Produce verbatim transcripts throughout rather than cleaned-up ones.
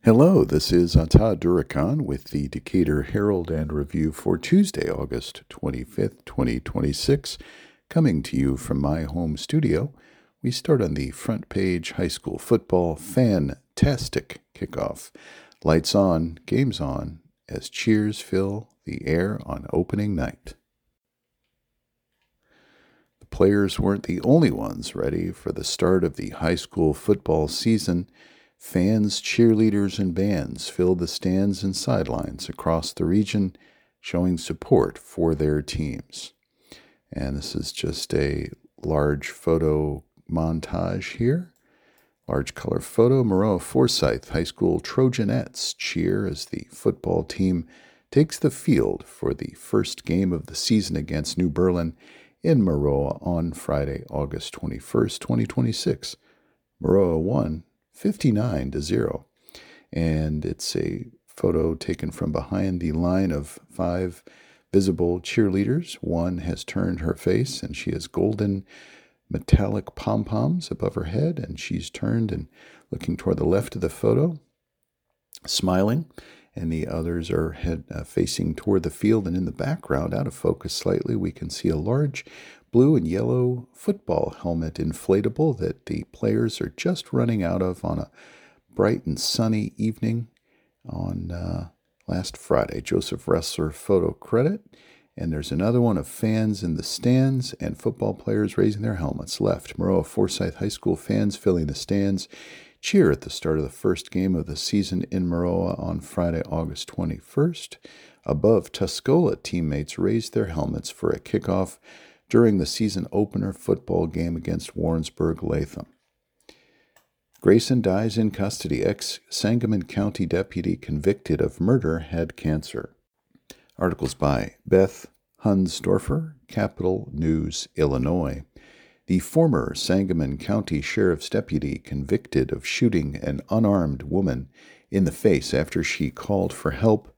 Hello, this is Ata Durakan with the Decatur Herald and Review for Tuesday, August twenty-fifth, twenty twenty-six, coming to you from my home studio. We start on the front page, high school football, fantastic kickoff. Lights on, games on, as cheers fill the air on opening night. The players weren't the only ones ready for the start of the high school football season. Fans, cheerleaders, and bands filled the stands and sidelines across the region, showing support for their teams. And this is just a large photo montage here. Large color photo. Maroa Forsyth High School Trojanettes cheer as the football team takes the field for the first game of the season against New Berlin in Maroa on Friday, August twenty-first, twenty twenty-six. Maroa won fifty-nine to zero. And it's a photo taken from behind the line of five visible cheerleaders. One has turned her face, and she has golden metallic pom-poms above her head, and she's turned and looking toward the left of the photo, smiling, and the others are head uh, facing toward the field. And in the background, out of focus slightly, we can see a large blue and yellow football helmet inflatable that the players are just running out of on a bright and sunny evening on uh, last Friday. Joseph Ressler photo credit. And there's another one of fans in the stands and football players raising their helmets. Left, Maroa Forsyth High School fans filling the stands cheer at the start of the first game of the season in Maroa on Friday, August twenty-first. Above, Tuscola teammates raised their helmets for a kickoff during the season opener football game against Warrensburg-Latham. Grayson dies in custody. Ex-Sangamon County deputy convicted of murder had cancer. Articles by Beth Hunsdorfer, Capital News, Illinois. The former Sangamon County Sheriff's deputy convicted of shooting an unarmed woman in the face after she called for help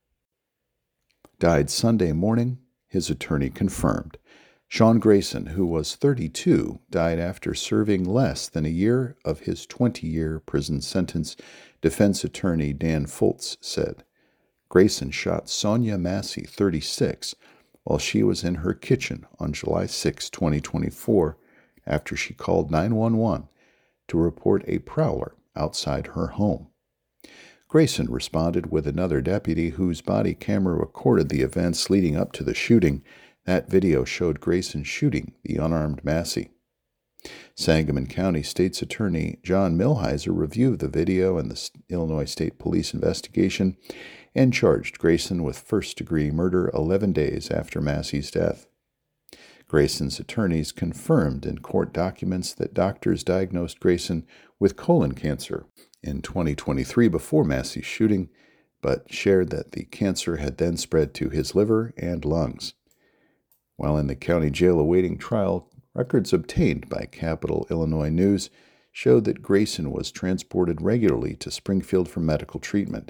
died Sunday morning, his attorney confirmed. Sean Grayson, who was thirty-two, died after serving less than a year of his twenty-year prison sentence, defense attorney Dan Foltz said. Grayson shot Sonia Massey, thirty-six, while she was in her kitchen on July sixth, twenty twenty-four, after she called nine one one to report a prowler outside her home. Grayson responded with another deputy whose body camera recorded the events leading up to the shooting. That video showed Grayson shooting the unarmed Massey. Sangamon County State's Attorney John Milhiser reviewed the video and the Illinois State Police investigation and charged Grayson with first-degree murder eleven days after Massey's death. Grayson's attorneys confirmed in court documents that doctors diagnosed Grayson with colon cancer in twenty twenty-three before Massey's shooting, but shared that the cancer had then spread to his liver and lungs. While in the county jail awaiting trial, records obtained by Capital Illinois News showed that Grayson was transported regularly to Springfield for medical treatment.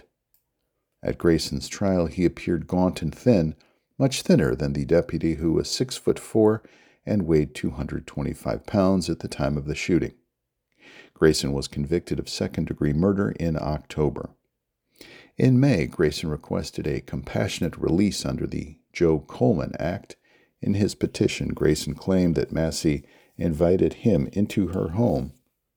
At Grayson's trial, he appeared gaunt and thin, much thinner than the deputy who was six foot four and weighed two hundred twenty-five pounds at the time of the shooting. Grayson was convicted of second-degree murder in October. In May, Grayson requested a compassionate release under the Joe Coleman Act. In his petition, Grayson claimed that Massey invited him into her home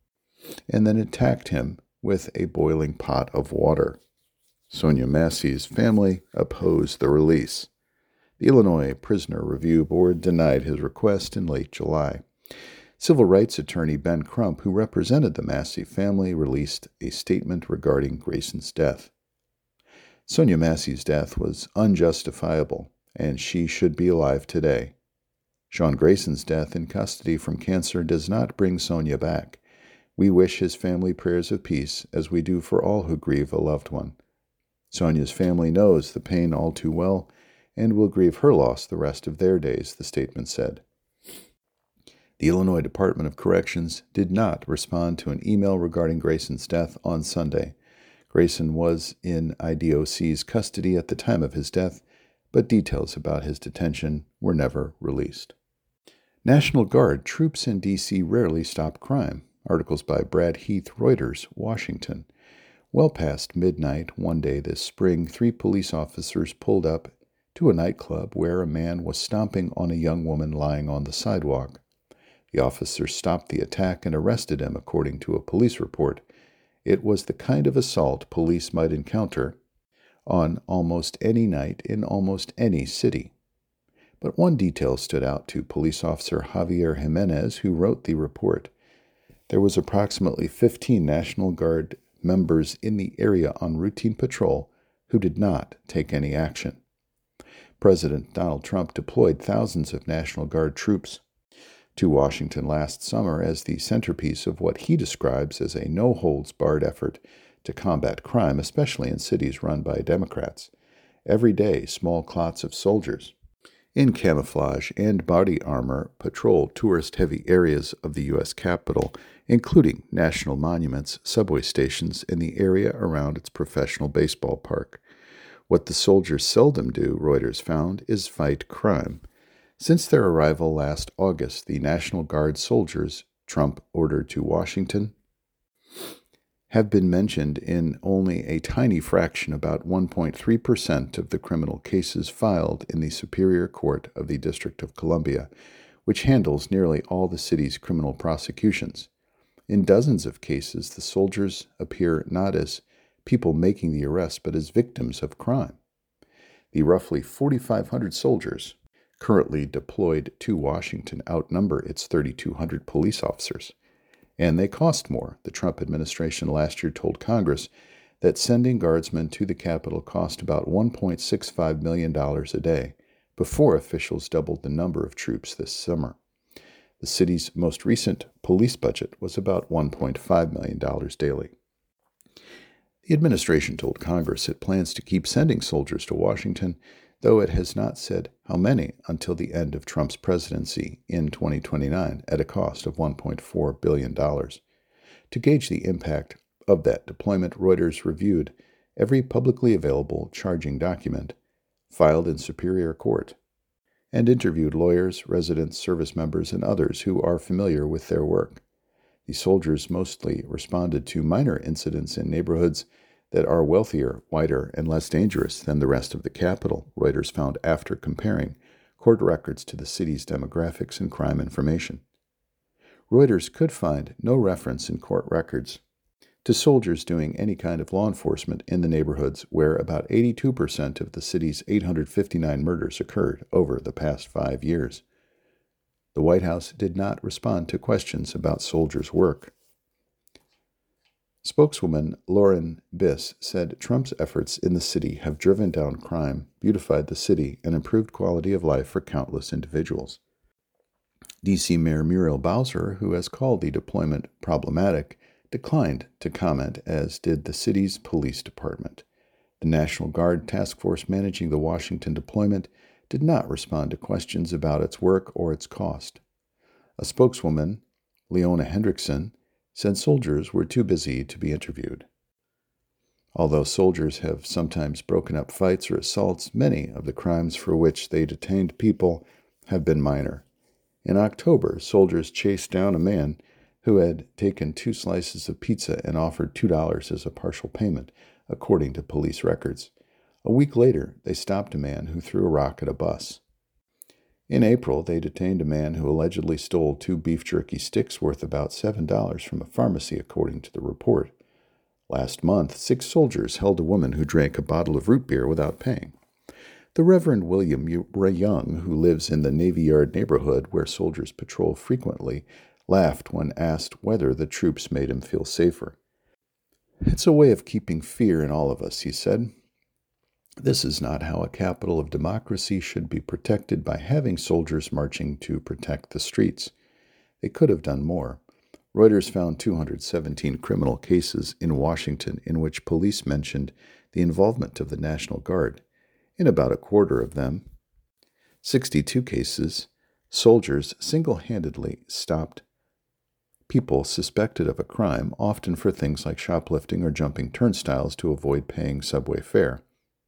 and then attacked him with a boiling pot of water. Sonia Massey's family opposed the release. The Illinois Prisoner Review Board denied his request in late July. Civil rights attorney Ben Crump, who represented the Massey family, released a statement regarding Grayson's death. Sonia Massey's death was unjustifiable, and she should be alive today. Sean Grayson's death in custody from cancer does not bring Sonia back. We wish his family prayers of peace, as we do for all who grieve a loved one. Sonia's family knows the pain all too well and will grieve her loss the rest of their days, the statement said. The Illinois Department of Corrections did not respond to an email regarding Grayson's death on Sunday. Grayson was in I D O C's custody at the time of his death, but details about his detention were never released. National Guard troops in D C rarely stop crime. Articles by Brad Heath, Reuters, Washington. Well past midnight one day this spring, three police officers pulled up to a nightclub where a man was stomping on a young woman lying on the sidewalk. The officers stopped the attack and arrested him, according to a police report. It was the kind of assault police might encounter on almost any night in almost any city. But one detail stood out to police officer Javier Jimenez, who wrote the report. There was approximately fifteen National Guard members in the area on routine patrol who did not take any action. President Donald Trump deployed thousands of National Guard troops to Washington last summer as the centerpiece of what he describes as a no-holds-barred effort to combat crime, especially in cities run by Democrats. Every day, small clots of soldiers in camouflage and body armor patrol tourist-heavy areas of the U S Capitol, including national monuments, subway stations, and the area around its professional baseball park. What the soldiers seldom do, Reuters found, is fight crime. Since their arrival last August, the National Guard soldiers Trump ordered to Washington have been mentioned in only a tiny fraction, about one point three percent of the criminal cases filed in the Superior Court of the District of Columbia, which handles nearly all the city's criminal prosecutions. In dozens of cases, the soldiers appear not as people making the arrest, but as victims of crime. The roughly forty-five hundred soldiers currently deployed to Washington outnumber its thirty-two hundred police officers. And they cost more. The Trump administration last year told Congress that sending guardsmen to the Capitol cost about one point six five million dollars a day, before officials doubled the number of troops this summer. The city's most recent police budget was about one point five million dollars daily. The administration told Congress it plans to keep sending soldiers to Washington, though it has not said how many until the end of Trump's presidency in twenty twenty-nine at a cost of one point four billion dollars. To gauge the impact of that deployment, Reuters reviewed every publicly available charging document filed in Superior Court and interviewed lawyers, residents, service members, and others who are familiar with their work. The soldiers mostly responded to minor incidents in neighborhoods that are wealthier, whiter, and less dangerous than the rest of the Capitol, Reuters found after comparing court records to the city's demographics and crime information. Reuters could find no reference in court records to soldiers doing any kind of law enforcement in the neighborhoods where about eighty-two percent of the city's eight hundred fifty-nine murders occurred over the past five years. The White House did not respond to questions about soldiers' work. Spokeswoman Lauren Biss said Trump's efforts in the city have driven down crime, beautified the city, and improved quality of life for countless individuals. D C Mayor Muriel Bowser, who has called the deployment problematic, declined to comment, as did the city's police department. The National Guard task force managing the Washington deployment did not respond to questions about its work or its cost. A spokeswoman, Leona Hendrickson, said soldiers were too busy to be interviewed. Although soldiers have sometimes broken up fights or assaults, many of the crimes for which they detained people have been minor. In October, soldiers chased down a man who had taken two slices of pizza and offered two dollars as a partial payment, according to police records. A week later, they stopped a man who threw a rock at a bus. In April, they detained a man who allegedly stole two beef jerky sticks worth about seven dollars from a pharmacy, according to the report. Last month, six soldiers held a woman who drank a bottle of root beer without paying. The Reverend William Young, who lives in the Navy Yard neighborhood where soldiers patrol frequently, laughed when asked whether the troops made him feel safer. "It's a way of keeping fear in all of us," he said. "This is not how a capital of democracy should be protected by having soldiers marching to protect the streets. They could have done more." Reuters found two hundred seventeen criminal cases in Washington in which police mentioned the involvement of the National Guard. In about a quarter of them, sixty-two cases, soldiers single-handedly stopped people suspected of a crime, often for things like shoplifting or jumping turnstiles to avoid paying subway fare.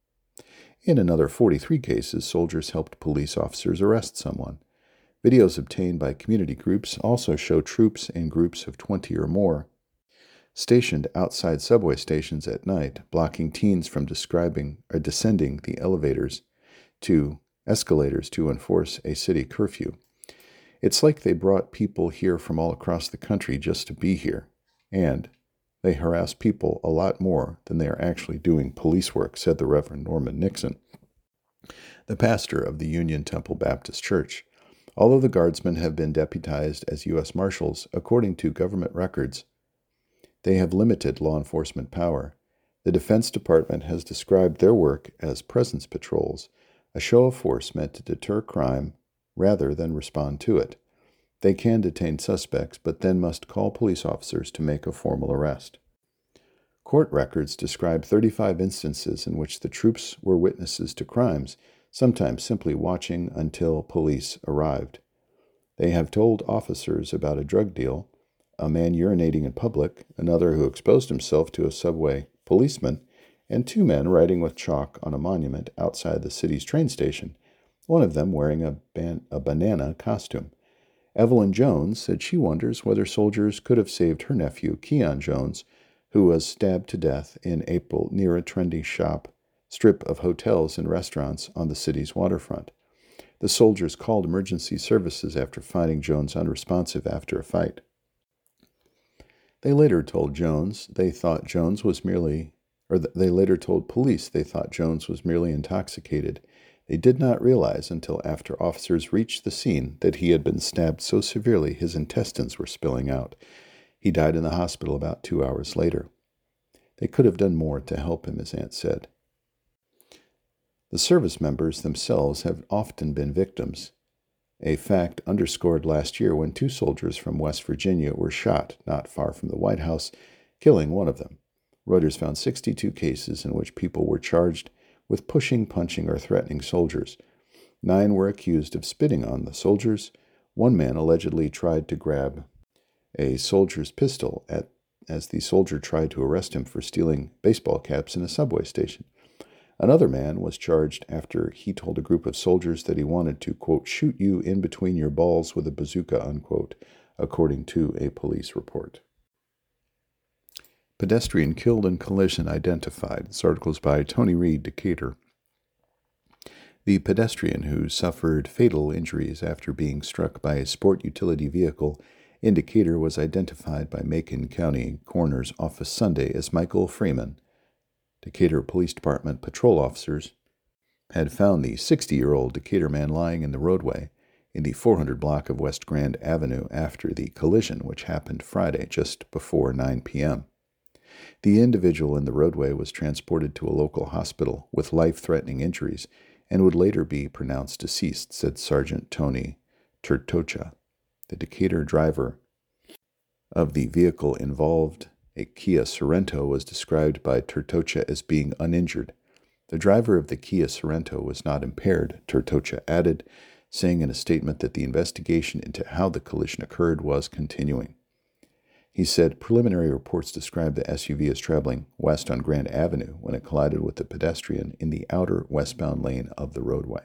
In another forty-three cases, soldiers helped police officers arrest someone. Videos obtained by community groups also show troops in groups of twenty or more stationed outside subway stations at night, blocking teens from describing or descending the elevators to escalators to enforce a city curfew. It's like they brought people here from all across the country just to be here, and they harass people a lot more than they are actually doing police work, said the Reverend Norman Nixon, the pastor of the Union Temple Baptist Church. Although the guardsmen have been deputized as U S Marshals, according to government records, they have limited law enforcement power. The Defense Department has described their work as presence patrols, a show of force meant to deter crime rather than respond to it. They can detain suspects, but then must call police officers to make a formal arrest. Court records describe thirty-five instances in which the troops were witnesses to crimes, sometimes simply watching until police arrived. They have told officers about a drug deal, a man urinating in public, another who exposed himself to a subway policeman, and two men writing with chalk on a monument outside the city's train station, one of them wearing a, ban- a banana costume. Evelyn Jones said she wonders whether soldiers could have saved her nephew, Keon Jones, who was stabbed to death in April near a trendy shop strip of hotels and restaurants on the city's waterfront. The soldiers called emergency services after finding Jones unresponsive after a fight. They later told Jones they thought Jones was merely, or they later told police they thought Jones was merely intoxicated. They did not realize until after officers reached the scene that he had been stabbed so severely his intestines were spilling out. He died in the hospital about two hours later. They could have done more to help him, his aunt said. The service members themselves have often been victims, a fact underscored last year when two soldiers from West Virginia were shot not far from the White House, killing one of them. Reuters found sixty-two cases in which people were charged with pushing, punching, or threatening soldiers. Nine were accused of spitting on the soldiers. One man allegedly tried to grab a soldier's pistol at, as the soldier tried to arrest him for stealing baseball caps in a subway station. Another man was charged after he told a group of soldiers that he wanted to, quote, shoot you in between your balls with a bazooka, unquote, according to a police report. Pedestrian killed in collision identified. This article is by Tony Reed, Decatur. The pedestrian who suffered fatal injuries after being struck by a sport utility vehicle in Decatur was identified by Macon County Coroner's Office Sunday as Michael Freeman. Decatur Police Department patrol officers had found the sixty-year-old Decatur man lying in the roadway in the four hundred block of West Grand Avenue after the collision, which happened Friday just before nine p.m. The individual in the roadway was transported to a local hospital with life-threatening injuries and would later be pronounced deceased, said Sergeant Tony Turtocha. The Decatur driver of the vehicle involved, a Kia Sorento, was described by Turtocha as being uninjured. The driver of the Kia Sorento was not impaired, Turtocha added, saying in a statement that the investigation into how the collision occurred was continuing. He said preliminary reports describe the S U V as traveling west on Grand Avenue when it collided with the pedestrian in the outer westbound lane of the roadway.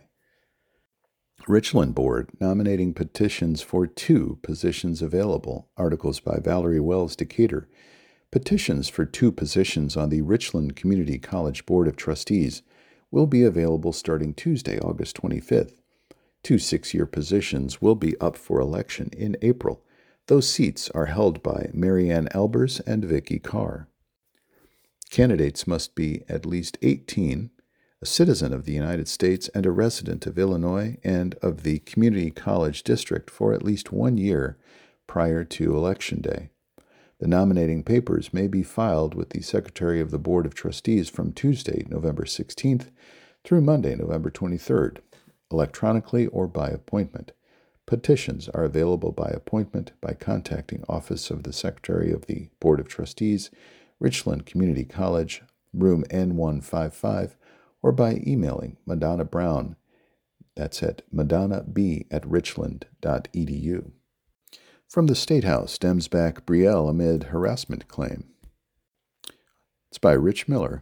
Richland Board nominating petitions for two positions available. Articles by Valerie Wells, Decatur. Petitions for two positions on the Richland Community College Board of Trustees will be available starting Tuesday, August twenty-fifth. Two six-year positions will be up for election in April. Those seats are held by Marianne Albers and Vicky Carr. Candidates must be at least eighteen, a citizen of the United States, and a resident of Illinois and of the Community College District for at least one year prior to Election Day. The nominating papers may be filed with the Secretary of the Board of Trustees from Tuesday, November sixteenth, through Monday, November twenty-third, electronically or by appointment. Petitions are available by appointment by contacting Office of the Secretary of the Board of Trustees, Richland Community College, room N one fifty-five, or by emailing Madonna Brown. That's at madonna b at richland dot e d u. From the State House, Dems back Brielle amid harassment claim. It's by Rich Miller.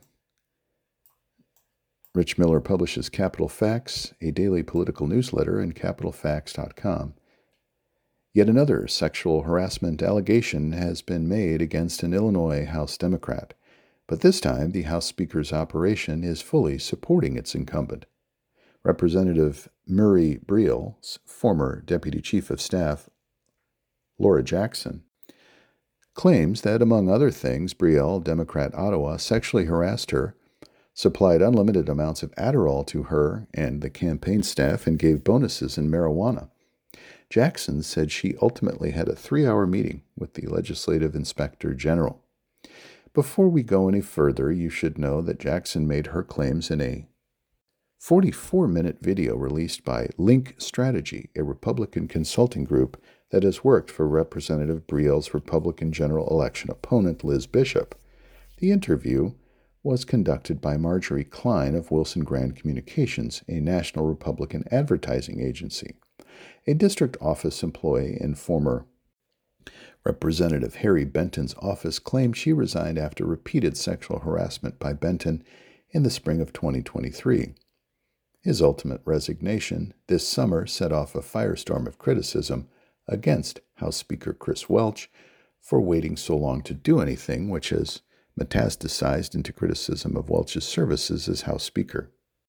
Rich Miller publishes Capital Facts, a daily political newsletter, in capital facts dot com. Yet another sexual harassment allegation has been made against an Illinois House Democrat, but this time the House Speaker's operation is fully supporting its incumbent. Representative Murray Briel's former Deputy Chief of Staff, Laura Jackson, claims that, among other things, Briel, Democrat Ottawa, sexually harassed her, supplied unlimited amounts of Adderall to her and the campaign staff, and gave bonuses in marijuana. Jackson said she ultimately had a three-hour meeting with the Legislative Inspector General. Before we go any further, you should know that Jackson made her claims in a forty-four minute video released by Link Strategy, a Republican consulting group that has worked for Representative Briel's Republican general election opponent, Liz Bishop. The interview was conducted by Marjorie Klein of Wilson Grand Communications, a national Republican advertising agency. A district office employee in former Representative Harry Benton's office claimed she resigned after repeated sexual harassment by Benton in the spring of twenty twenty-three. His ultimate resignation this summer set off a firestorm of criticism against House Speaker Chris Welch for waiting so long to do anything, which has metastasized into criticism of Welch's services as House Speaker.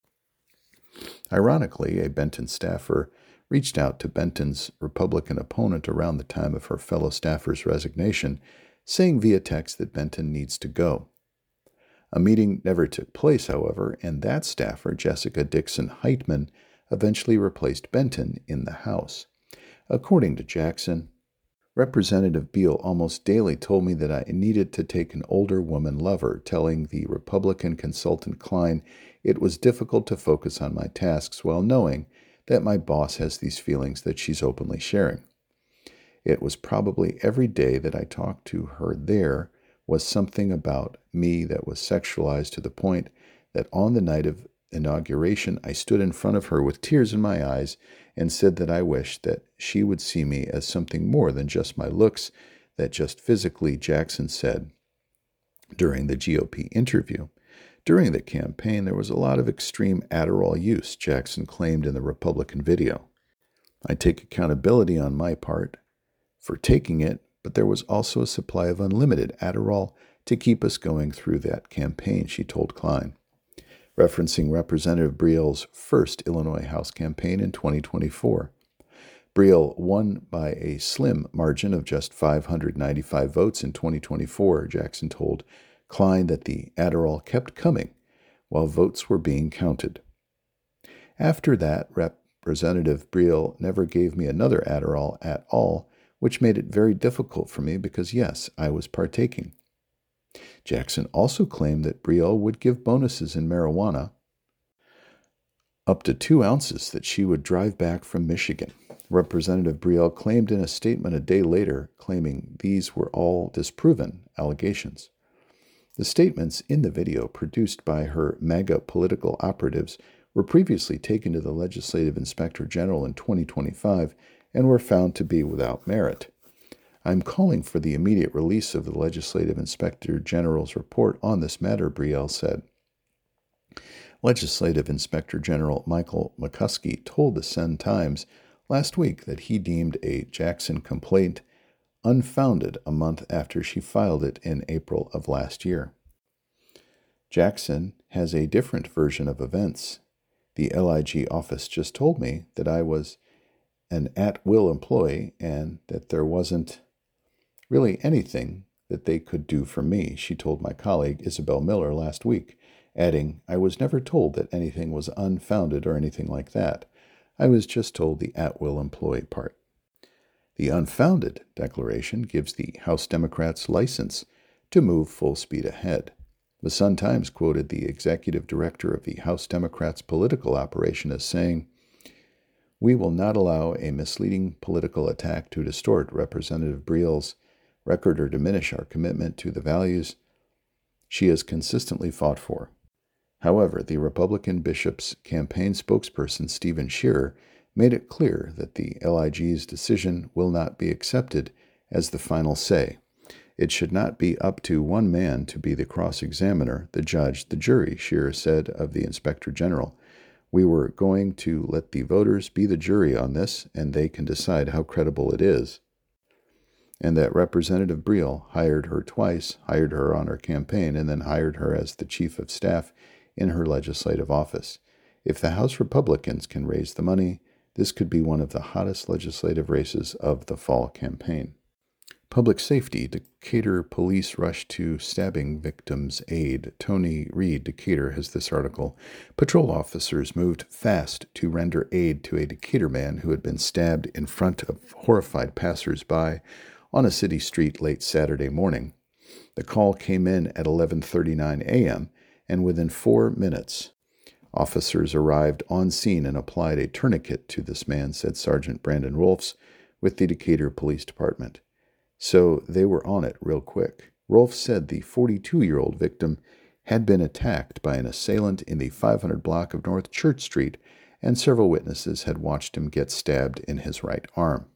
Ironically, a Benton staffer reached out to Benton's Republican opponent around the time of her fellow staffer's resignation, saying via text that Benton needs to go. A meeting never took place, however, and that staffer, Jessica Dixon Heitman, eventually replaced Benton in the House. According to Jackson, Representative Briel almost daily told me that I needed to take an older woman lover, telling the Republican consultant Klein it was difficult to focus on my tasks while knowing that my boss has these feelings that she's openly sharing. It was probably every day that I talked to her there was something about me that was sexualized to the point that on the night of inauguration I stood in front of her with tears in my eyes and said that I wished that she would see me as something more than just my looks, that just physically, Jackson said during the G O P interview. During the campaign, there was a lot of extreme Adderall use, Jackson claimed in the Republican video. I take accountability on my part for taking it, but there was also a supply of unlimited Adderall to keep us going through that campaign, she told Klein, referencing Representative Briel's first Illinois House campaign in twenty twenty-four. Briel won by a slim margin of just five hundred ninety-five votes in twenty twenty-four, Jackson told Klein that the Adderall kept coming while votes were being counted. After that, Representative Briel never gave me another Adderall at all, which made it very difficult for me because, yes, I was partaking. Jackson also claimed that Briel would give bonuses in marijuana, up to two ounces, that she would drive back from Michigan. Representative Briel claimed in a statement a day later, claiming these were all disproven allegations. The statements in the video produced by her MAGA political operatives were previously taken to the Legislative Inspector General in twenty twenty-five and were found to be without merit. I'm calling for the immediate release of the Legislative Inspector General's report on this matter, Briel said. Legislative Inspector General Michael McCuskey told the Sun Times last week that he deemed a Jackson complaint unfounded a month after she filed it in April of last year. Jackson has a different version of events. The L I G office just told me that I was an at-will employee and that there wasn't really anything that they could do for me, she told my colleague Isabel Miller last week, adding, I was never told that anything was unfounded or anything like that. I was just told the at-will employee part. The unfounded declaration gives the House Democrats license to move full speed ahead. The Sun Times quoted the executive director of the House Democrats' political operation as saying, we will not allow a misleading political attack to distort Representative Briel's record or diminish our commitment to the values she has consistently fought for. However, the Republican bishop's campaign spokesperson, Stephen Shearer, made it clear that the L I G's decision will not be accepted as the final say. It should not be up to one man to be the cross-examiner, the judge, the jury, Shearer said of the Inspector General. We were going to let the voters be the jury on this, and they can decide how credible it is. and that Representative Briel hired her twice, hired her on her campaign, and then hired her as the chief of staff in her legislative office. If the House Republicans can raise the money, this could be one of the hottest legislative races of the fall campaign. Public safety. Decatur police rush to stabbing victim's aid. Tony Reed, Decatur, has this article. Patrol officers moved fast to render aid to a Decatur man who had been stabbed in front of horrified passers-by on a city street late Saturday morning. The call came in at eleven thirty-nine a.m., and within four minutes, officers arrived on scene and applied a tourniquet to this man, said Sergeant Brandon Rolfs with the Decatur Police Department. So they were on it real quick. Rolfs said the forty-two-year-old victim had been attacked by an assailant in the five hundred block of North Church Street, and several witnesses had watched him get stabbed in his right arm.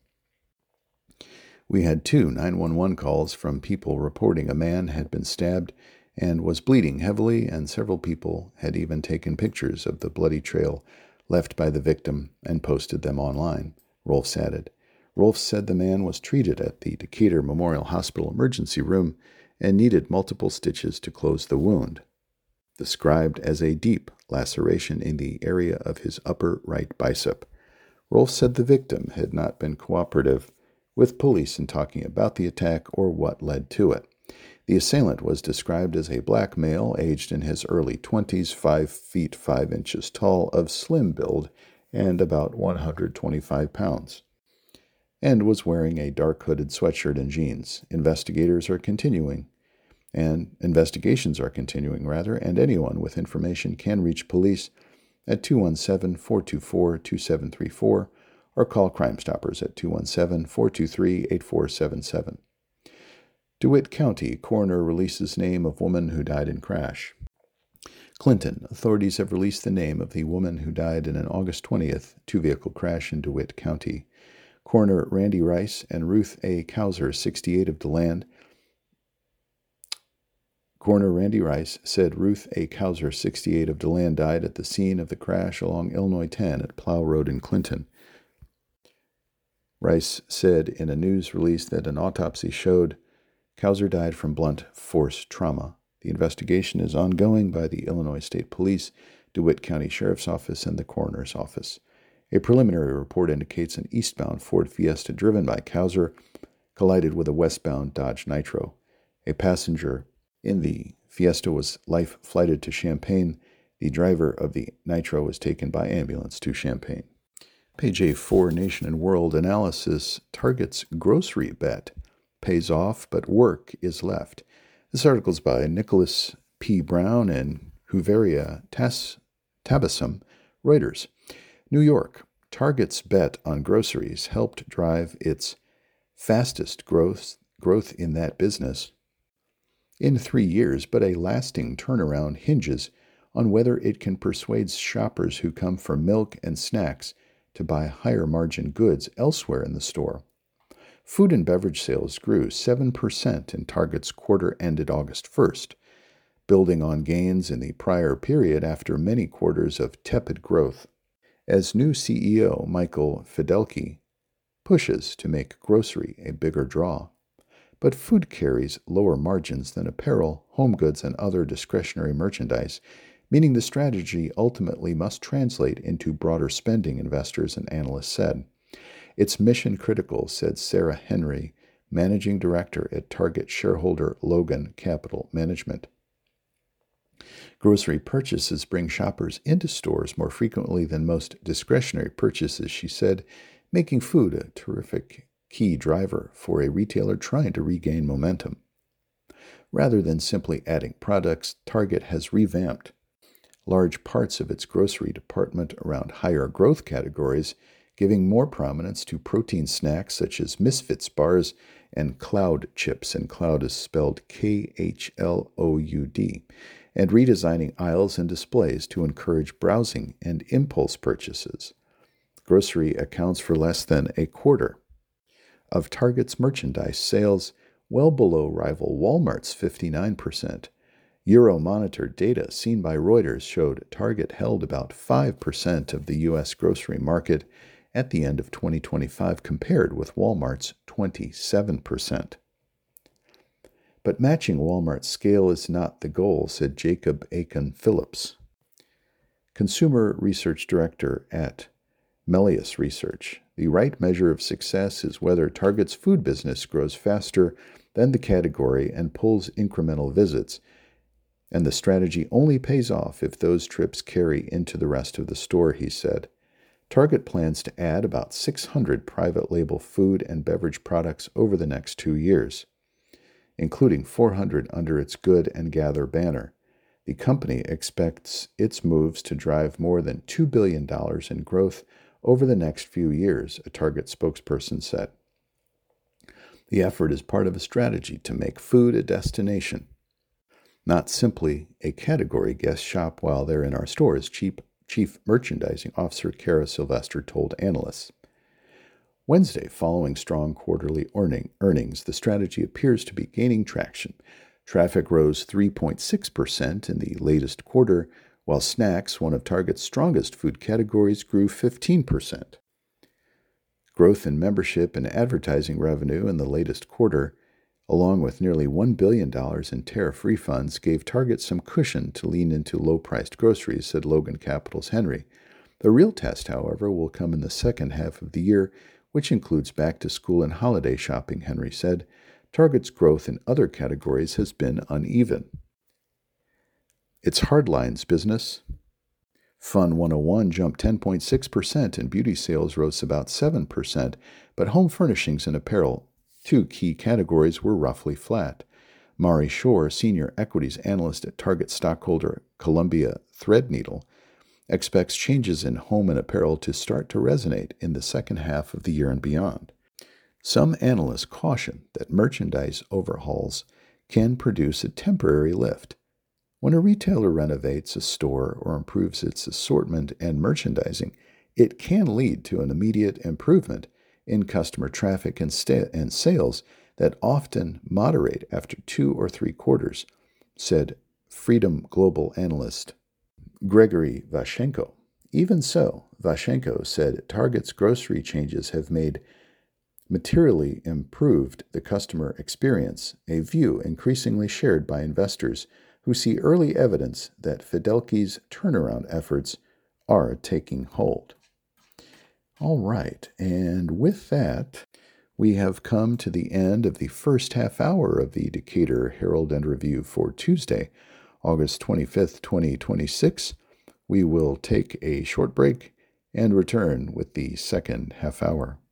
We had two nine one one calls from people reporting a man had been stabbed and was bleeding heavily, and several people had even taken pictures of the bloody trail left by the victim and posted them online, Rolfs added. Rolfs said the man was treated at the Decatur Memorial Hospital emergency room and needed multiple stitches to close the wound, described as a deep laceration in the area of his upper right bicep. Rolfs said the victim had not been cooperative with police in talking about the attack or what led to it. The assailant was described as a black male aged in his early twenties, five feet five inches tall, of slim build, and about one hundred twenty-five pounds, and was wearing a dark hooded sweatshirt and jeans. Investigators are continuing, and investigations are continuing, rather, and anyone with information can reach police at two one seven, four two four, two seven three four or call Crime Stoppers at two one seven, four two three, eight four seven seven. DeWitt County coroner releases name of woman who died in crash. Clinton. Authorities have released the name of the woman who died in an August twentieth two-vehicle crash in DeWitt County. Coroner Randy Rice and Ruth A. Kauser, sixty-eight, of DeLand. Coroner Randy Rice said Ruth A. Kauser, sixty-eight, of DeLand, died at the scene of the crash along Illinois ten at Plow Road in Clinton. Rice said in a news release that an autopsy showed Kauser died from blunt force trauma. The investigation is ongoing by the Illinois State Police, DeWitt County Sheriff's Office, and the Coroner's Office. A preliminary report indicates an eastbound Ford Fiesta driven by Kauser collided with a westbound Dodge Nitro. A passenger in the Fiesta was life-flighted to Champaign. The driver of the Nitro was taken by ambulance to Champaign. Page A four, Nation and World Analysis. Target's grocery bet pays off, but work is left. This article is by Nicholas P. Brown and Huveria Tabassum, Reuters. New York. Target's bet on groceries helped drive its fastest growth, growth in that business in three years, but a lasting turnaround hinges on whether it can persuade shoppers who come for milk and snacks to buy higher-margin goods elsewhere in the store. Food and beverage sales grew seven percent in Target's quarter ended August first, building on gains in the prior period after many quarters of tepid growth, as new C E O Michael Fidelki pushes to make grocery a bigger draw. But food carries lower margins than apparel, home goods, and other discretionary merchandise, meaning the strategy ultimately must translate into broader spending, investors and analysts said. It's mission-critical, said Sarah Henry, managing director at Target shareholder Logan Capital Management. Grocery purchases bring shoppers into stores more frequently than most discretionary purchases, she said, making food a terrific key driver for a retailer trying to regain momentum. Rather than simply adding products, Target has revamped large parts of its grocery department around higher growth categories, giving more prominence to protein snacks such as Misfits bars and Cloud chips, and Cloud is spelled K H L O U D, and redesigning aisles and displays to encourage browsing and impulse purchases. Grocery accounts for less than a quarter of Target's merchandise sales, well below rival Walmart's fifty-nine percent. Euromonitor data seen by Reuters showed Target held about five percent of the U S grocery market at the end of twenty twenty-five, compared with Walmart's twenty-seven percent. But matching Walmart's scale is not the goal, said Jacob Aiken Phillips, Consumer Research Director at Melius Research. The right measure of success is whether Target's food business grows faster than the category and pulls incremental visits, and the strategy only pays off if those trips carry into the rest of the store, he said. Target plans to add about six hundred private label food and beverage products over the next two years, including four hundred under its Good and Gather banner. The company expects its moves to drive more than two billion dollars in growth over the next few years, a Target spokesperson said. The effort is part of a strategy to make food a destination, not simply a category guests shop while they're in our stores, Chief, Chief Merchandising Officer Kara Sylvester told analysts. Wednesday, following strong quarterly earning, earnings, the strategy appears to be gaining traction. Traffic rose three point six percent in the latest quarter, while snacks, one of Target's strongest food categories, grew fifteen percent. Growth in membership and advertising revenue in the latest quarter, along with nearly one billion dollars in tariff refunds, gave Target some cushion to lean into low-priced groceries, said Logan Capital's Henry. The real test, however, will come in the second half of the year, which includes back-to-school and holiday shopping, Henry said. Target's growth in other categories has been uneven. Its hardlines business, Fun one oh one, jumped ten point six percent and beauty sales rose about seven percent, but home furnishings and apparel, two key categories, were roughly flat. Mari Shore, senior equities analyst at Target stockholder Columbia Threadneedle, expects changes in home and apparel to start to resonate in the second half of the year and beyond. Some analysts caution that merchandise overhauls can produce a temporary lift. When a retailer renovates a store or improves its assortment and merchandising, it can lead to an immediate improvement in customer traffic and, sta- and sales that often moderate after two or three quarters, said Freedom Global analyst Gregory Vashenko. Even so, Vashenko said Target's grocery changes have made materially improved the customer experience, a view increasingly shared by investors who see early evidence that Fidelki's turnaround efforts are taking hold. All right, and with that, we have come to the end of the first half hour of the Decatur Herald and Review for Tuesday, August twenty-fifth, twenty twenty-six. We will take a short break and return with the second half hour.